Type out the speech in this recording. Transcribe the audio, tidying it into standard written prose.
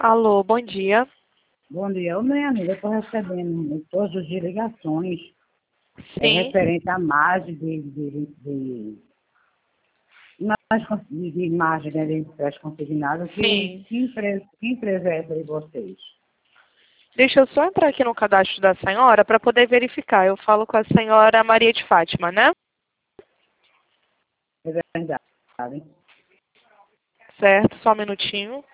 Alô, bom dia. Bom dia, ô minha amiga, eu estou recebendo todos os dias ligações Sim, referente à margem de margem, né, de empréstimo consignado. sim. Que empresa é essa de vocês? Deixa eu só entrar aqui no cadastro da senhora para poder verificar. Eu falo com a senhora Maria de Fátima, né? É verdade. Certo, só um minutinho.